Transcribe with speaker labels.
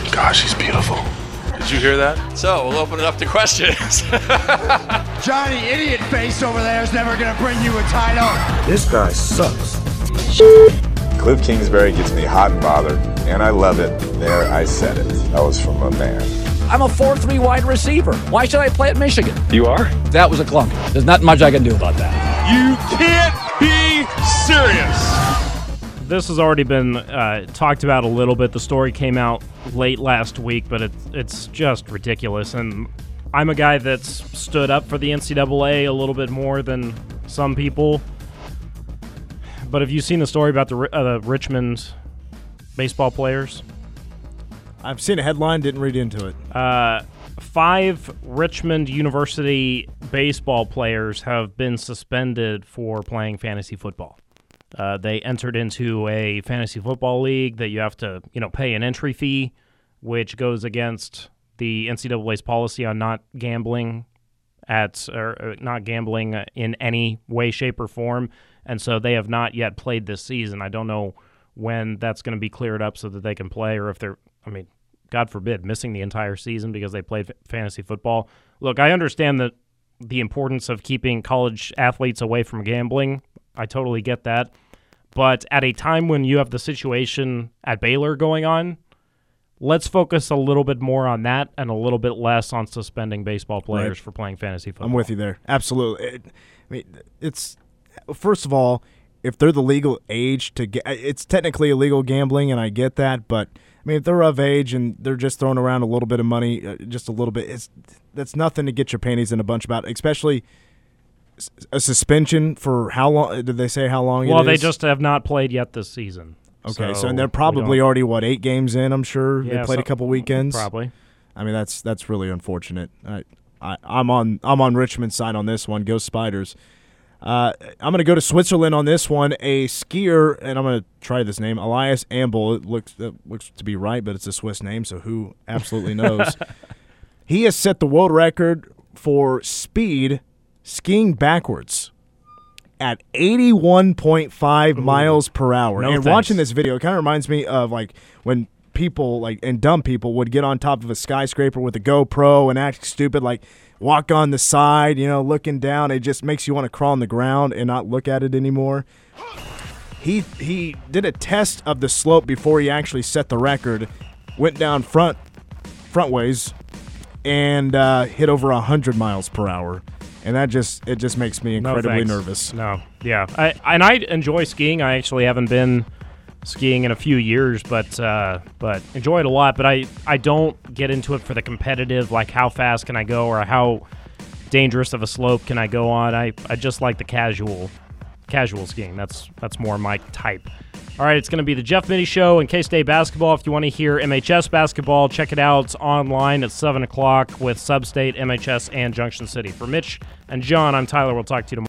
Speaker 1: Gosh, she's beautiful. Did you hear that?
Speaker 2: So we'll open it up to questions.
Speaker 3: Johnny Idiot Face over there is never going to bring you a title.
Speaker 4: This guy sucks.
Speaker 5: Cliff Kingsbury gets me hot and bothered, and I love it. There, I said it. That was from a man.
Speaker 6: I'm a 4-3 wide receiver. Why should I play at Michigan?
Speaker 1: You are?
Speaker 6: That was a clunk. There's not much I can do about that.
Speaker 1: You can't be serious.
Speaker 7: This has already been talked about a little bit. The story came out late last week, but it's just ridiculous. And I'm a guy that's stood up for the NCAA a little bit more than some people. But have you seen the story about the Richmond baseball players?
Speaker 8: I've seen a headline, didn't read into it.
Speaker 7: 5 Richmond University baseball players have been suspended for playing fantasy football. They entered into a fantasy football league that you have to, pay an entry fee, which goes against the NCAA's policy on not gambling in any way, shape, or form. And so they have not yet played this season. I don't know when that's going to be cleared up so that they can play, or if they're, God forbid, missing the entire season because they played fantasy football. Look, I understand that the importance of keeping college athletes away from gambling. I totally get that. But at a time when you have the situation at Baylor going on, let's focus a little bit more on that and a little bit less on suspending baseball players for playing fantasy football.
Speaker 8: I'm with you there. Absolutely. It's first of all, if they're the legal age to get, it's technically illegal gambling, and I get that, but if they're of age and they're just throwing around a little bit of money, just a little bit, that's nothing to get your panties in a bunch about, especially a suspension for how long? Did they say how long it is?
Speaker 7: Well, they just have not played yet this season.
Speaker 8: Okay, so and they're probably already, 8 games in, I'm sure.
Speaker 7: Yeah,
Speaker 8: they played a couple weekends.
Speaker 7: Probably.
Speaker 8: That's really unfortunate. I'm on Richmond's side on this one. Go Spiders. I'm going to go to Switzerland on this one. A skier, and I'm going to try this name, Elias Amble. It looks to be right, but it's a Swiss name, so who absolutely knows? He has set the world record for speed skiing backwards at 81.5 miles per hour.
Speaker 7: No,
Speaker 8: watching this video, it kind of reminds me of when people and dumb people would get on top of a skyscraper with a GoPro and act stupid, walk on the side, looking down. It just makes you want to crawl on the ground and not look at it anymore. He did a test of the slope before he actually set the record, went down front ways, and hit over 100 miles per hour. And it just makes me incredibly nervous.
Speaker 7: No, yeah. I enjoy skiing. I actually haven't been skiing in a few years, but enjoy it a lot. But I don't get into it for the competitive, like how fast can I go or how dangerous of a slope can I go on. I just like the casual skiing. That's more my type. All right, it's going to be the Jeff Mitty Show and K-State basketball. If you want to hear MHS basketball, check it out. It's online at 7 o'clock with Substate, MHS, and Junction City. For Mitch and John, I'm Tyler. We'll talk to you tomorrow.